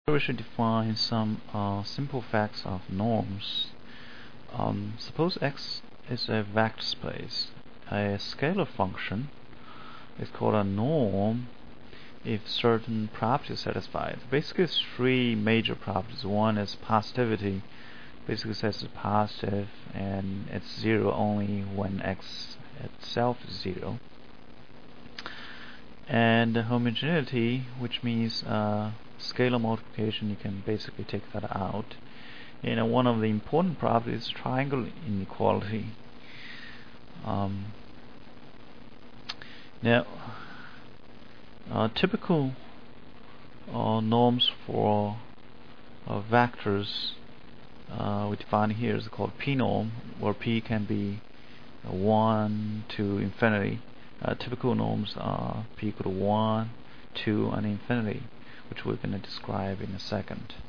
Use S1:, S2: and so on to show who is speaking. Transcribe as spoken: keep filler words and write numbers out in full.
S1: We should define some uh, simple facts of norms. Um, suppose X is a vector space. A scalar function is called a norm if certain properties are satisfied. Basically, it's three major properties. One is positivity. Basically says it's positive and it's zero only when X itself is zero. And homogeneity, which means uh, scalar multiplication, you can basically take that out. And uh, one of the important properties is triangle inequality. Um, now, uh, typical uh, norms for uh, vectors uh, we define here is called p-norm, where p can be uh, one to infinity. Uh, typical norms are p equal to one, two, and infinity, which we're going to describe in a second.